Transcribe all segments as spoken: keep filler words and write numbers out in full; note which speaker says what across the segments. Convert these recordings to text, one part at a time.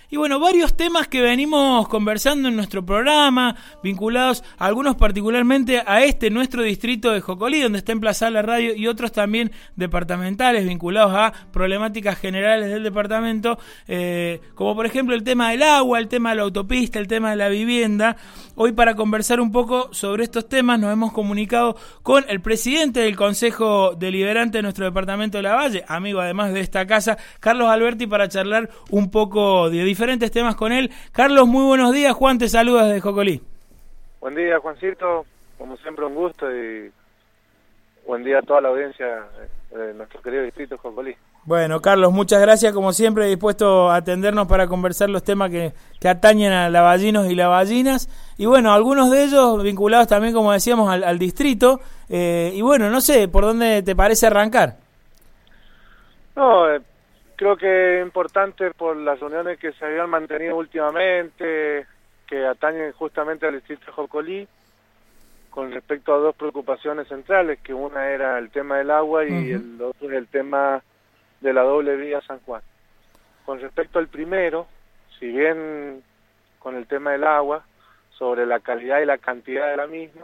Speaker 1: Y bueno, varios temas que venimos conversando en nuestro programa, vinculados algunos particularmente a este nuestro distrito de Jocolí, donde está emplazada la radio, y otros también departamentales vinculados a problemáticas generales del departamento, eh, como por ejemplo el tema del agua, el tema de la autopista, el tema de la vivienda. Hoy, para conversar un poco sobre estos temas, nos hemos comunicado con el presidente del Consejo Deliberante de nuestro departamento de Lavalle, amigo además de esta casa, Carlos Alberti, para charlar un poco de diferentes temas con él. Carlos, muy buenos días. Juan te saluda desde Jocolí.
Speaker 2: Buen día, Juancito. Como siempre, un gusto, y buen día a toda la audiencia de nuestro querido distrito de Jocolí.
Speaker 1: Bueno, Carlos, muchas gracias, como siempre, dispuesto a atendernos para conversar los temas que, que atañen a lavallinos y lavallinas, y bueno, algunos de ellos vinculados también, como decíamos, al, al distrito, eh, y bueno, no sé, ¿por dónde te parece arrancar?
Speaker 2: No, eh, creo que es importante por las reuniones que se habían mantenido últimamente, que atañen justamente al distrito de Jocolí, con respecto a dos preocupaciones centrales, que una era el tema del agua y uh-huh. el otro es el tema de la doble vía San Juan. Con respecto al primero, si bien con el tema del agua, sobre la calidad y la cantidad de la misma,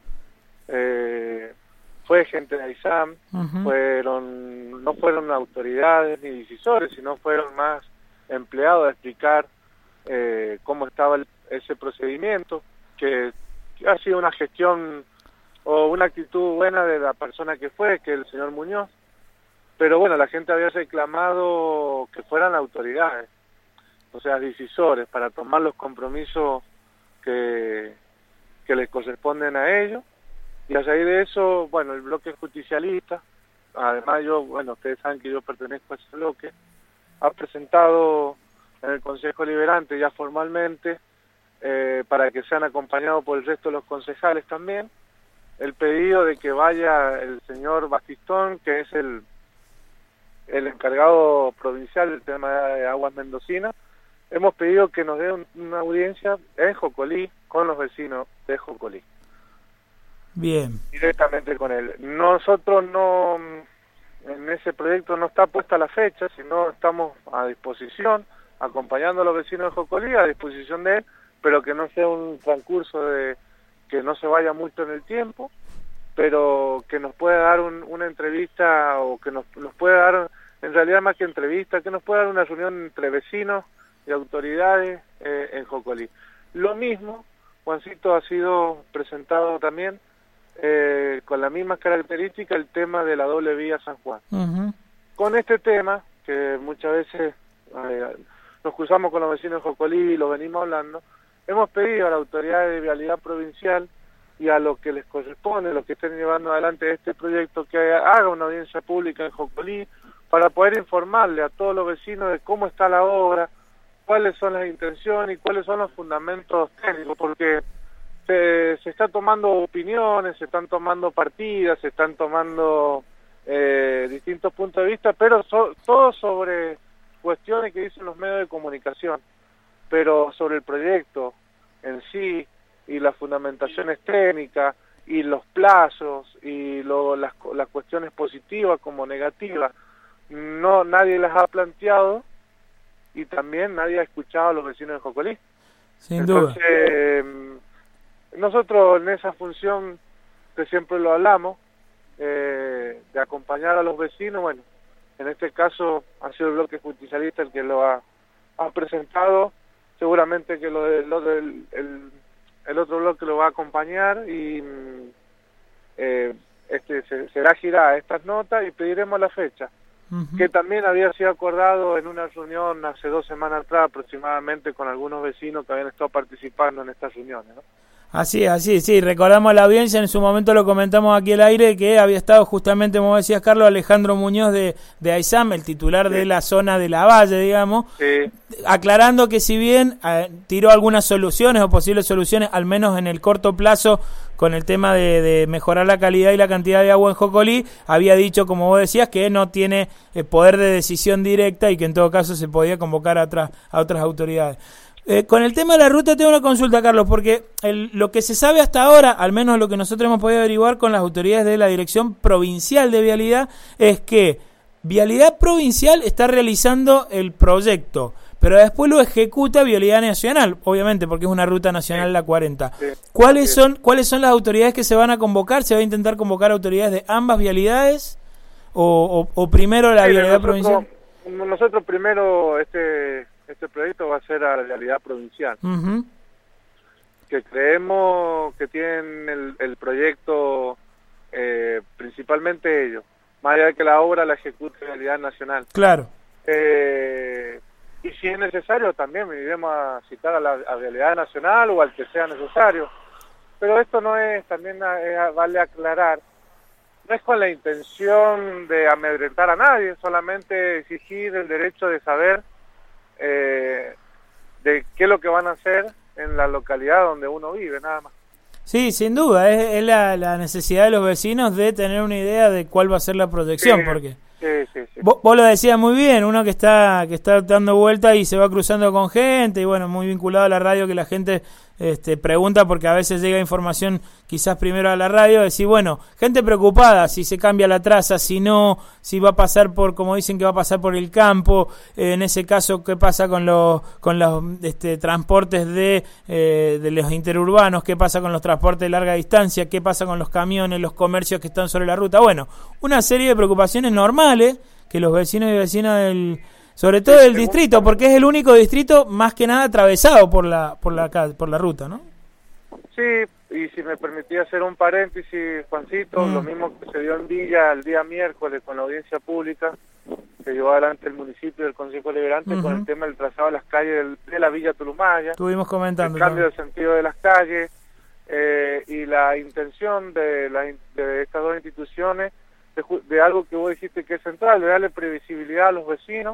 Speaker 2: eh, fue gente de AISAM, uh-huh. fueron, no fueron autoridades ni decisores, sino fueron más empleados a explicar eh, cómo estaba el, ese procedimiento, que, que ha sido una gestión o una actitud buena de la persona que fue, que es el señor Muñoz. Pero bueno, la gente había reclamado que fueran autoridades, o sea, decisores, para tomar los compromisos que, que les corresponden a ellos. Y a raíz de eso, bueno, el bloque justicialista, además yo, bueno, ustedes saben que yo pertenezco a ese bloque, ha presentado en el Consejo Deliberante ya formalmente, eh, para que sean acompañados por el resto de los concejales también, el pedido de que vaya el señor Batistón, que es el el encargado provincial del tema de aguas mendocinas. Hemos pedido que nos dé un, una audiencia en Jocolí con los vecinos de Jocolí.
Speaker 1: Bien.
Speaker 2: Directamente con él. Nosotros no, en ese proyecto no está puesta la fecha, sino estamos a disposición, acompañando a los vecinos de Jocolí, a disposición de él, pero que no sea un transcurso de que no se vaya mucho en el tiempo, pero que nos pueda dar un, una entrevista, o que nos, nos pueda dar, en realidad más que entrevista, que nos pueda dar una reunión entre vecinos y autoridades eh, en Jocolí. Lo mismo, Juancito, ha sido presentado también eh, con las mismas características el tema de la doble vía San Juan. Uh-huh. Con este tema, que muchas veces eh, nos cruzamos con los vecinos de Jocolí y lo venimos hablando, hemos pedido a la autoridad de vialidad provincial y a lo que les corresponde, los que estén llevando adelante este proyecto, que haga una audiencia pública en Jocolí para poder informarle a todos los vecinos de cómo está la obra, cuáles son las intenciones y cuáles son los fundamentos técnicos, porque se, se está tomando opiniones, se están tomando partidas, se están tomando eh, distintos puntos de vista, pero so, todo sobre cuestiones que dicen los medios de comunicación, pero sobre el proyecto en sí, y las fundamentaciones técnicas, y los plazos, y lo, las, las cuestiones positivas como negativas, no nadie las ha planteado, y también nadie ha escuchado a los vecinos de Jocolí.
Speaker 1: Sin
Speaker 2: Entonces,
Speaker 1: duda.
Speaker 2: Eh, nosotros en esa función, que siempre lo hablamos, eh, de acompañar a los vecinos, bueno, en este caso ha sido el bloque justicialista el que lo ha, ha presentado, seguramente que lo, de, lo del el, el otro bloque lo va a acompañar, y eh, este se, será girada estas notas y pediremos la fecha, uh-huh. que también había sido acordado en una reunión hace dos semanas atrás aproximadamente con algunos vecinos que habían estado participando en estas reuniones, ¿no?
Speaker 1: Así es, así, sí, recordamos a la audiencia, en su momento lo comentamos aquí al aire, que había estado justamente, como decías, Carlos, Alejandro Muñoz de, de AISAM, el titular sí. de la zona de Lavalle, digamos, sí. aclarando que si bien eh, tiró algunas soluciones o posibles soluciones, al menos en el corto plazo, con el tema de, de mejorar la calidad y la cantidad de agua en Jocolí, había dicho, como vos decías, que no tiene eh, poder de decisión directa y que en todo caso se podía convocar a otras, a otras autoridades. Eh, con el tema de la ruta tengo una consulta, Carlos, porque el, lo que se sabe hasta ahora, al menos lo que nosotros hemos podido averiguar con las autoridades de la Dirección Provincial de Vialidad, es que Vialidad Provincial está realizando el proyecto, pero después lo ejecuta Vialidad Nacional, obviamente, porque es una ruta nacional sí. la cuarenta. Sí. ¿Cuáles sí. son cuáles son las autoridades que se van a convocar? ¿Se va a intentar convocar autoridades de ambas vialidades o, o, o primero la sí, vialidad
Speaker 2: nosotros,
Speaker 1: provincial?
Speaker 2: Nosotros primero, este este proyecto va a ser a la vialidad provincial, uh-huh. que creemos que tienen el, el proyecto eh, principalmente ellos, más allá de que la obra la ejecute la vialidad nacional.
Speaker 1: Claro.
Speaker 2: Eh, y si es necesario también iremos a citar a la a vialidad nacional o al que sea necesario, pero esto no es, también es, vale aclarar, no es con la intención de amedrentar a nadie, solamente exigir el derecho de saber eh, de qué es lo que van a hacer en la localidad donde uno vive, nada más.
Speaker 1: Sí, sin duda, es, es la, la necesidad de los vecinos de tener una idea de cuál va a ser la proyección,
Speaker 2: sí,
Speaker 1: porque
Speaker 2: sí, sí, sí.
Speaker 1: Vos, vos lo decías muy bien, uno que está que está dando vuelta y se va cruzando con gente, y bueno, muy vinculado a la radio, que la gente este, pregunta, porque a veces llega información quizás primero a la radio, decir, bueno, gente preocupada, si se cambia la traza, si no, si va a pasar por, como dicen que va a pasar por el campo, eh, en ese caso, qué pasa con los con los este, transportes de, eh, de los interurbanos, qué pasa con los transportes de larga distancia, qué pasa con los camiones, los comercios que están sobre la ruta, bueno, una serie de preocupaciones normales que los vecinos y vecinas del, sobre todo del distrito, porque es el único distrito más que nada atravesado por la por la por la ruta, ¿no?
Speaker 2: Sí, y si me permitía hacer un paréntesis, Juancito, mm. lo mismo que se dio en Villa el día miércoles con la audiencia pública que llevó adelante el municipio y el Consejo Deliberante uh-huh. con el tema del trazado de las calles del, de la Villa Tulumaya.
Speaker 1: Estuvimos comentando.
Speaker 2: El cambio de sentido de las calles eh, y la intención de, la, de estas dos instituciones de, de algo que vos dijiste que es central, de darle previsibilidad a los vecinos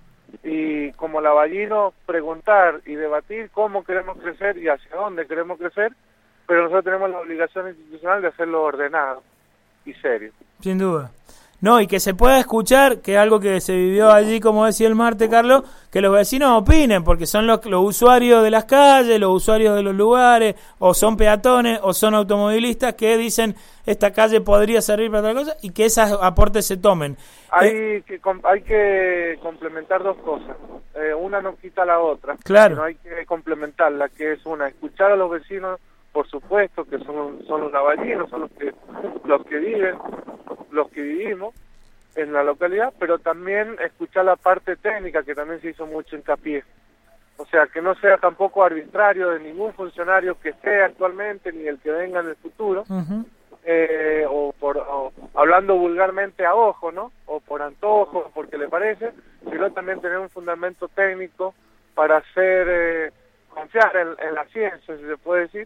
Speaker 2: y como lavallino preguntar y debatir cómo queremos crecer y hacia dónde queremos crecer, pero nosotros tenemos la obligación institucional de hacerlo ordenado y serio.
Speaker 1: Sin duda. No, y que se pueda escuchar, que es algo que se vivió allí, como decía el martes, Carlos, que los vecinos opinen, porque son los, los usuarios de las calles, los usuarios de los lugares, o son peatones, o son automovilistas, que dicen, esta calle podría servir para otra cosa, y que esos aportes se tomen.
Speaker 2: Hay,
Speaker 1: eh,
Speaker 2: que, hay que complementar dos cosas. Eh, una no quita la otra,
Speaker 1: claro.
Speaker 2: Sino hay que complementarla, que es una, escuchar a los vecinos, por supuesto, que son, son los lavallinos, son los que, los que viven, los que vivimos en la localidad, pero también escuchar la parte técnica, que también se hizo mucho hincapié. O sea, que no sea tampoco arbitrario de ningún funcionario que esté actualmente, ni el que venga en el futuro, uh-huh. eh, o, por, o hablando vulgarmente a ojo, ¿no? O por antojo, porque le parece, sino también tener un fundamento técnico para hacer, eh, confiar en, en la ciencia, si se puede decir,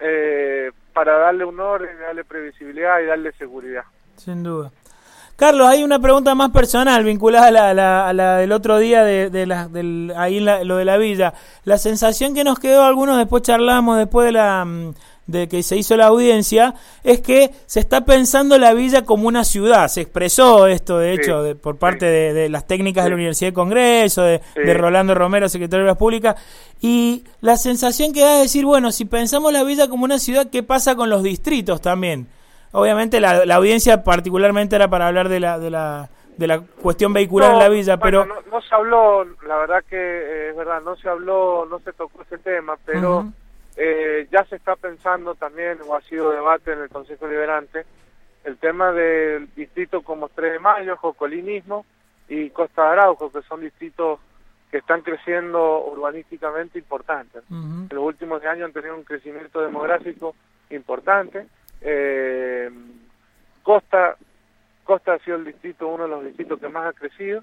Speaker 2: eh, para darle un orden, darle previsibilidad y darle seguridad.
Speaker 1: Sin duda. Carlos, hay una pregunta más personal vinculada a la, a la, a la del otro día de, de la, del, ahí en la, lo de la villa. La sensación que nos quedó, algunos después charlamos después de la de que se hizo la audiencia, es que se está pensando la villa como una ciudad. Se expresó esto, de hecho, sí, de, por parte sí. de, de las técnicas sí. de la Universidad de Congreso, de, sí. de Rolando Romero, secretario de Obras Públicas, y la sensación que da es decir, bueno, si pensamos la villa como una ciudad, ¿qué pasa con los distritos también? Obviamente la, la audiencia particularmente era para hablar de la de la de la cuestión vehicular no, en la villa,
Speaker 2: bueno,
Speaker 1: pero
Speaker 2: no, no se habló, la verdad que eh, es verdad, no se habló, no se tocó ese tema, pero uh-huh. eh, ya se está pensando también, o ha sido debate en el Consejo Deliberante, el tema del distrito como tres de Mayo, Jocolinismo y Costa de Araujo, que son distritos que están creciendo urbanísticamente importantes. Uh-huh. En los últimos años han tenido un crecimiento demográfico importante. Eh, Costa Costa ha sido el distrito, uno de los distritos que más ha crecido,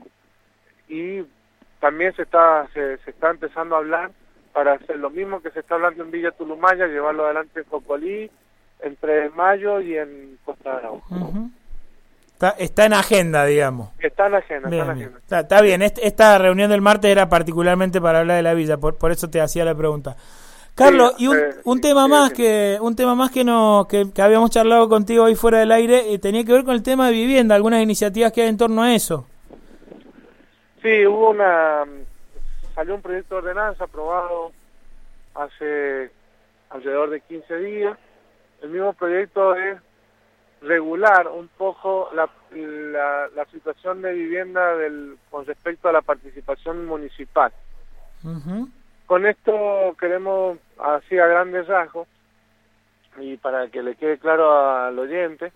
Speaker 2: y también se está se, se está empezando a hablar para hacer lo mismo que se está hablando en Villa Tulumaya, llevarlo adelante en Jocolí, en tres de Mayo y en Costa de Araujo.
Speaker 1: Uh-huh. Está, está en agenda, digamos.
Speaker 2: Está en agenda,
Speaker 1: bien,
Speaker 2: está en
Speaker 1: bien.
Speaker 2: agenda.
Speaker 1: Está, está bien, Est- esta reunión del martes era particularmente para hablar de la villa, por, por eso te hacía la pregunta. Carlos, sí, y un, eh, un tema sí, más sí. que un tema más que no que, que habíamos charlado contigo hoy fuera del aire, eh, tenía que ver con el tema de vivienda, algunas iniciativas que hay en torno a eso.
Speaker 2: Sí, hubo una salió un proyecto de ordenanza aprobado hace alrededor de quince días. El mismo proyecto es regular un poco la la, la situación de vivienda del con respecto a la participación municipal. Uh-huh. Con esto queremos, así a grandes rasgos, y para que le quede claro al oyente,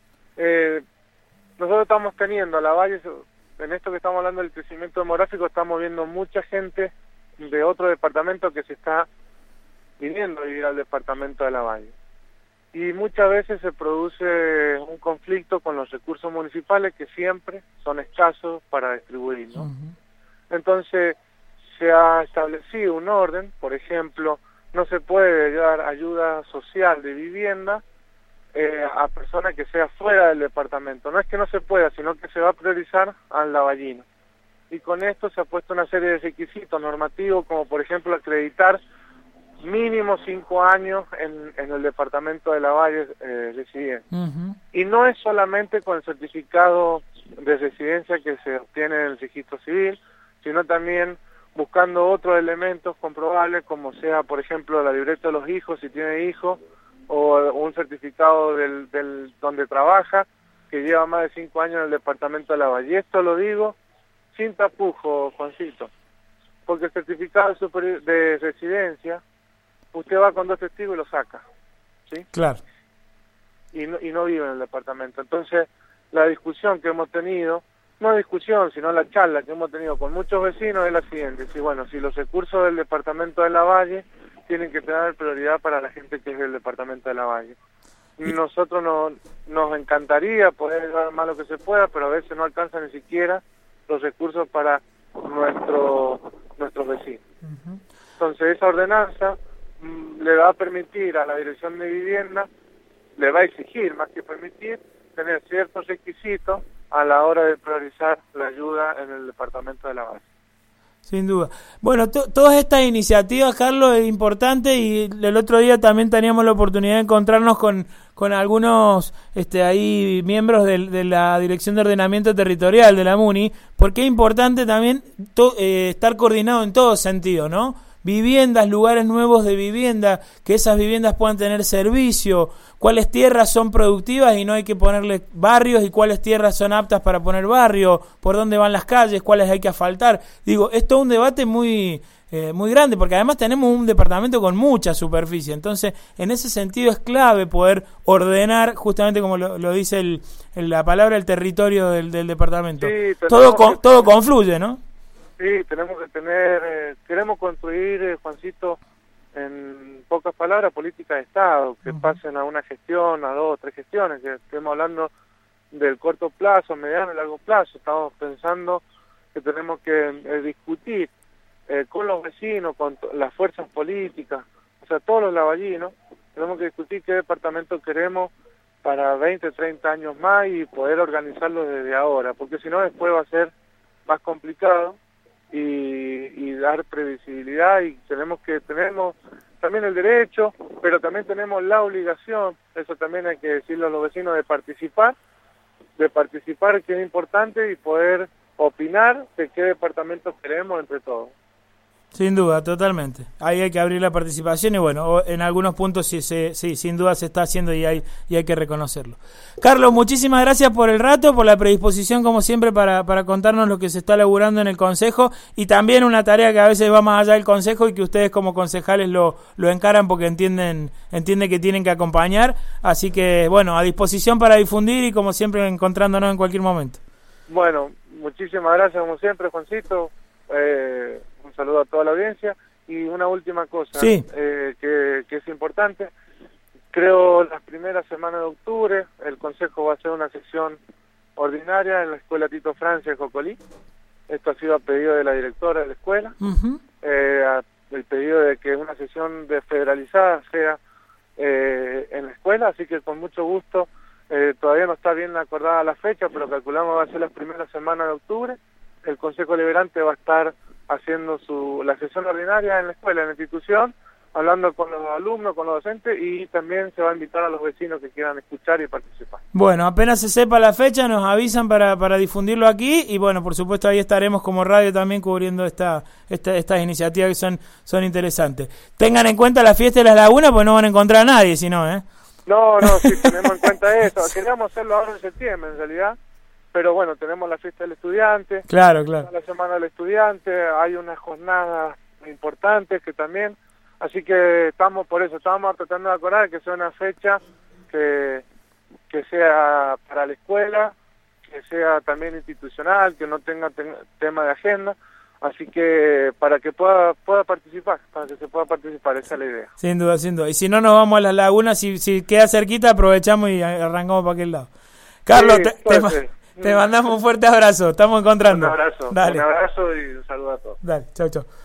Speaker 2: eh, nosotros estamos teniendo a la Valle, en esto que estamos hablando del crecimiento demográfico, estamos viendo mucha gente de otro departamento que se está viniendo a vivir al departamento de la Valle. Y muchas veces se produce un conflicto con los recursos municipales que siempre son escasos para distribuir, ¿no? Uh-huh. Entonces se ha establecido un orden, por ejemplo, no se puede dar ayuda social de vivienda eh, a personas que sea fuera del departamento. No es que no se pueda, sino que se va a priorizar al lavallino. Y con esto se ha puesto una serie de requisitos normativos, como por ejemplo acreditar mínimo cinco años en, en el departamento de la Valle eh, residente. Uh-huh. Y no es solamente con el certificado de residencia que se obtiene en el registro civil, sino también buscando otros elementos comprobables, como sea, por ejemplo, la libreta de los hijos, si tiene hijos, o un certificado del, del donde trabaja, que lleva más de cinco años en el departamento de la Valle. Y esto lo digo sin tapujo, Juancito, porque el certificado superior de residencia, usted va con dos testigos y lo saca, ¿sí?
Speaker 1: Claro.
Speaker 2: Y no, y no vive en el departamento. Entonces, la discusión que hemos tenido, no discusión, sino la charla que hemos tenido con muchos vecinos es la siguiente: si bueno, si los recursos del departamento de la Valle tienen que tener prioridad para la gente que es del departamento de la Valle. Y nosotros no, nos encantaría poder ayudar más lo que se pueda, pero a veces no alcanza ni siquiera los recursos para nuestro, nuestros vecinos. Uh-huh. Entonces, esa ordenanza mm, le va a permitir a la Dirección de Vivienda, le va a exigir, más que permitir, tener ciertos requisitos a la hora de priorizar la ayuda en el departamento de la Valle.
Speaker 1: Sin duda. Bueno, to- todas estas iniciativas, Carlos, es importante, y el otro día también teníamos la oportunidad de encontrarnos con, con algunos este, ahí miembros de, de la Dirección de Ordenamiento Territorial de la MUNI, porque es importante también to- eh, estar coordinado en todo sentido, ¿no? Viviendas, lugares nuevos de vivienda, que esas viviendas puedan tener servicio, cuáles tierras son productivas y no hay que ponerle barrios, y cuáles tierras son aptas para poner barrio, por dónde van las calles, cuáles hay que asfaltar. Digo, esto es un debate muy eh, muy grande, porque además tenemos un departamento con mucha superficie. Entonces, en ese sentido es clave poder ordenar, justamente como lo, lo dice el, el, la palabra, el territorio del, del departamento.
Speaker 2: Sí,
Speaker 1: todo con, todo confluye, ¿no?
Speaker 2: Sí, tenemos que tener, eh, queremos construir, eh, Juancito, en pocas palabras, política de Estado, que uh-huh. pasen a una gestión, a dos o tres gestiones, que estemos hablando del corto plazo, mediano y largo plazo. Estamos pensando que tenemos que eh, discutir eh, con los vecinos, con t- las fuerzas políticas, o sea, todos los lavallinos, tenemos que discutir qué departamento queremos para veinte, treinta años más y poder organizarlo desde ahora, porque si no después va a ser más complicado. Y, y dar previsibilidad, y tenemos que tenemos también el derecho, pero también tenemos la obligación, eso también hay que decirlo a los vecinos, de participar, de participar que es importante, y poder opinar de qué departamento queremos entre todos.
Speaker 1: Sin duda, totalmente. Ahí hay que abrir la participación, y bueno, en algunos puntos sí, sí, sí sin duda se está haciendo, y hay y hay que reconocerlo. Carlos, muchísimas gracias por el rato, por la predisposición como siempre para, para contarnos lo que se está laburando en el Consejo, y también una tarea que a veces va más allá del Consejo y que ustedes como concejales lo, lo encaran porque entienden, entienden que tienen que acompañar. Así que, bueno, a disposición para difundir, y como siempre encontrándonos en cualquier momento.
Speaker 2: Bueno, muchísimas gracias como siempre, Juancito. Eh... Un saludo a toda la audiencia, y una última cosa
Speaker 1: sí.
Speaker 2: eh, que, que es importante. Creo las primeras semanas de octubre el Consejo va a hacer una sesión ordinaria en la Escuela Tito Francia de Jocolí. Esto ha sido a pedido de la directora de la escuela, uh-huh. eh, a, el pedido de que una sesión desfederalizada sea eh, en la escuela, así que con mucho gusto, eh, todavía no está bien acordada la fecha, pero calculamos que va a ser las primeras semanas de octubre. El Consejo Deliberante va a estar haciendo su la sesión ordinaria en la escuela, en la institución, hablando con los alumnos, con los docentes, y también se va a invitar a los vecinos que quieran escuchar y participar.
Speaker 1: Bueno, apenas se sepa la fecha, nos avisan para, para difundirlo aquí, y bueno, por supuesto ahí estaremos como radio también cubriendo esta, esta estas iniciativas que son, son interesantes. Tengan en cuenta la fiesta de las lagunas, pues no van a encontrar a nadie, si no, ¿eh?
Speaker 2: No, no, sí, tenemos en cuenta eso. Queríamos hacerlo ahora en septiembre, en realidad. Pero bueno, tenemos la fiesta del estudiante,
Speaker 1: claro, claro.
Speaker 2: la semana del estudiante, hay una jornada importantes que también, así que estamos por eso, estamos tratando de acordar que sea una fecha que, que sea para la escuela, que sea también institucional, que no tenga ten, tema de agenda, así que para que pueda pueda participar, para que se pueda participar, esa es la idea.
Speaker 1: Sin duda, sin duda. Y si no nos vamos a las lagunas, si, si queda cerquita, aprovechamos y arrancamos para aquel lado. Carlos, sí, te, te, te mandamos un fuerte abrazo, estamos encontrando.
Speaker 2: Un abrazo,
Speaker 1: Dale.
Speaker 2: Un abrazo y un saludo a todos.
Speaker 1: Dale, chau, chau.